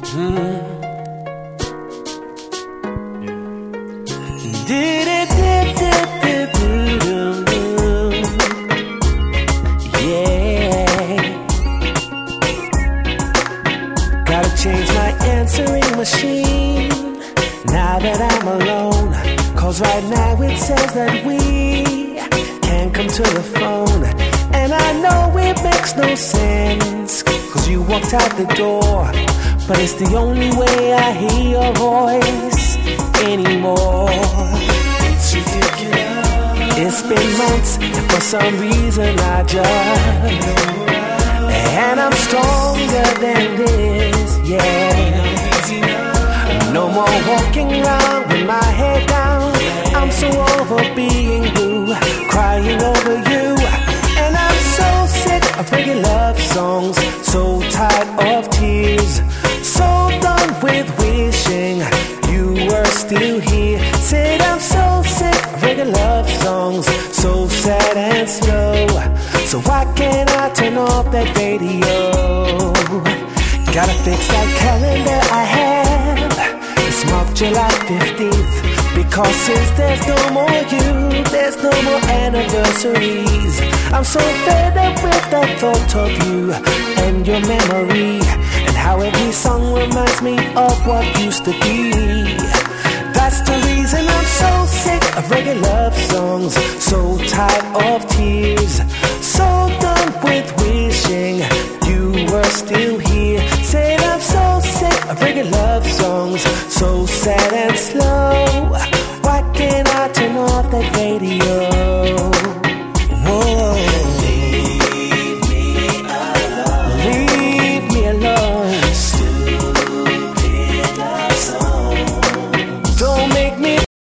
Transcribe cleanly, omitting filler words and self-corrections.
Gotta change my answering machine now that I'm alone. Cause right now it says that we can't come to the phone. And I know it makes no sense, cause you walked out the door. But it's the only way I hear your voice anymore. It's ridiculous. It's been months, and for some reason I just, and I'm stronger than this, yeah. No more walking around with my head down. I'm so over being blue, crying over you. And I'm so sick of making love songs, so tired of tears, so done with wishing you were still here. Said I'm so sick of making love songs, so sad and slow. So why can't I turn off that radio? Gotta fix that calendar I have. It's marked July 15th. Because since there's no more you, there's no more anniversaries. I'm so fed up with the thought of you and your memory, and how every song reminds me of what used to be. That's the reason I'm so sick of reggae love songs, so tired of tears, so done with wishing you were still here. Said I'm so sick of reggae love songs, so sad and